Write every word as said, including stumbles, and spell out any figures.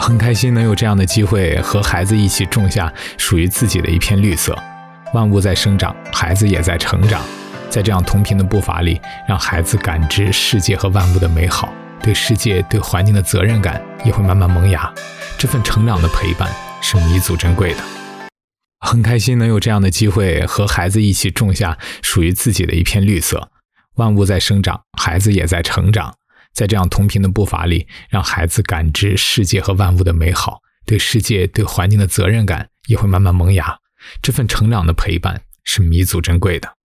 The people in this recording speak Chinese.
很开心能有这样的机会和孩子一起种下属于自己的一片绿色。万物在生长，孩子也在成长，在这样同频的步伐里，让孩子感知世界和万物的美好，对世界对环境的责任感也会慢慢萌芽。这份成长的陪伴是弥足珍贵的。很开心能有这样的机会和孩子一起种下属于自己的一片绿色。万物在生长，孩子也在成长，在这样同频的步伐里，让孩子感知世界和万物的美好，对世界对环境的责任感也会慢慢萌芽。这份成长的陪伴是弥足珍贵的。